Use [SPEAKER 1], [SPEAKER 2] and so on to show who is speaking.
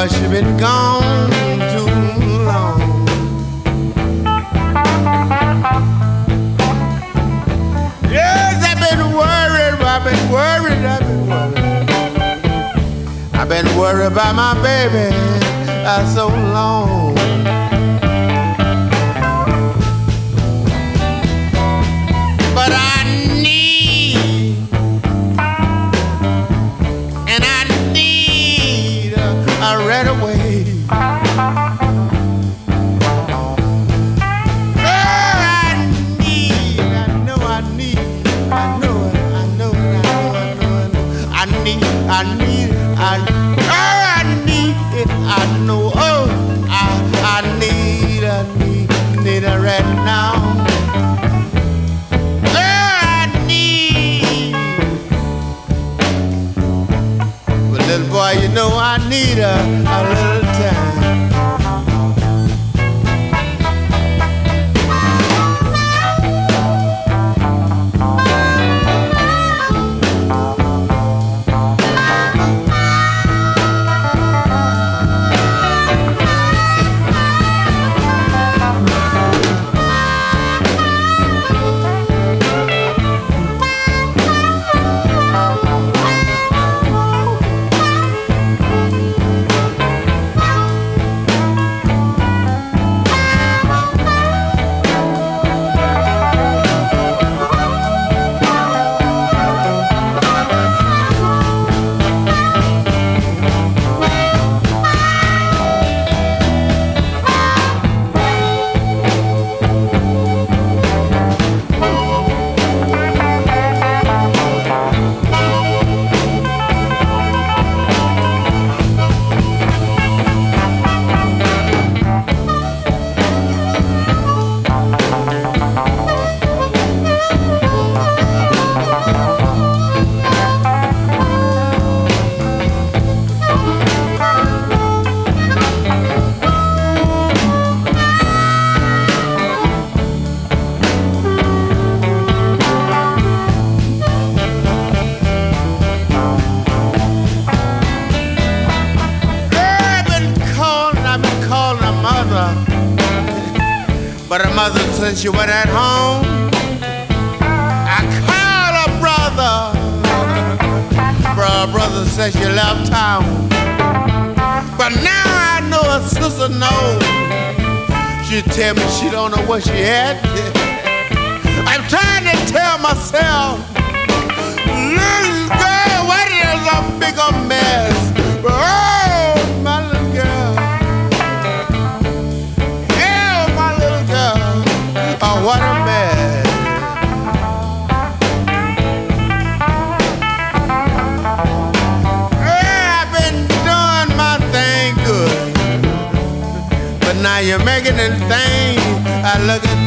[SPEAKER 1] 'cause she been gone too long. Yes, I've been worried, I've been worried, I've been worried. I've been worried about my baby so long. But I need, and I need right away. Need it right now. I need. But little boy, you know I need a little time. But her mother said she went at home. I called her brother. Brother said she left town. But now I know her sister knows. She tell me she don't know where she at. I'm trying to tell myself, little girl, what is a bigger mess? Oh, my little girl. Oh, what a mess. Yeah, I've been doing my thing good. But now you're making it thing I look at